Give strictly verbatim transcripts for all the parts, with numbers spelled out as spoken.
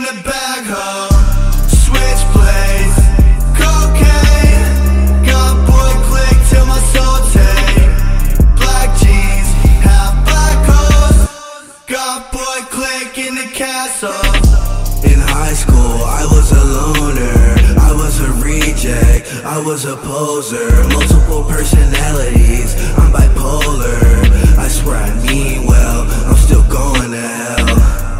the bag, ho. Switchblades, cocaine, got boy click till my soul take. Black jeans, half black hoes, got boy click in the castle. In high school, I was a loner, I was a reject, I was a poser. Multiple personalities, I'm bipolar. I swear I mean well, I'm still going to hell.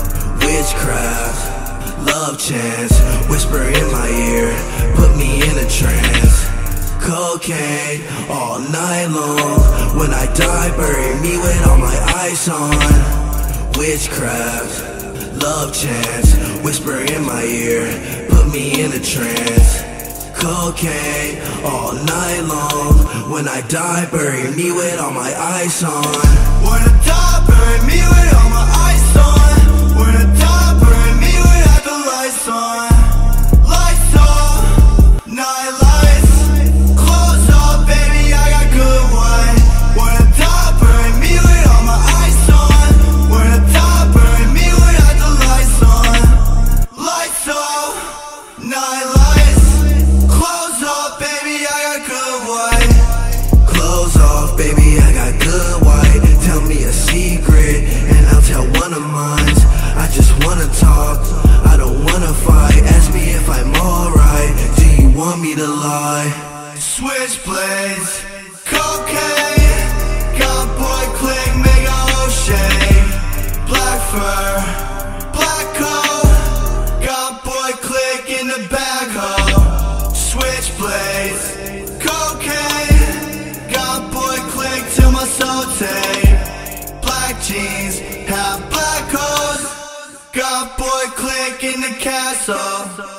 Witchcraft, love chance, whisper in my ear, put me in a trance. Cocaine, all night long, when I die bury me with all my ice on. Witchcraft, love chance, whisper in my ear, put me in a trance. Cocaine, all night long, when I die bury me with all my ice on. When I die bury me with all my ice on. When I die bury me without the lights on. Lights off, night lights, clothes off, baby, I got good wine. When I die bury me with all my ice on. When I die bury me without the lights on. Lights off, night lights, clothes off, baby, I got good white. Clothes off, baby, I got good white. Tell me a secret, and I'll tell one of mine. I just wanna talk, I don't wanna fight. Ask me if I'm alright, do you want me to lie? Switchblades, cocaine, got boy click, make a whole shake. Black fur, black coat, got boy click in the bag, ho. Switchblades, cocaine, got boy click till my soul take. Black jeans, half black hoes, got boy click in the castle.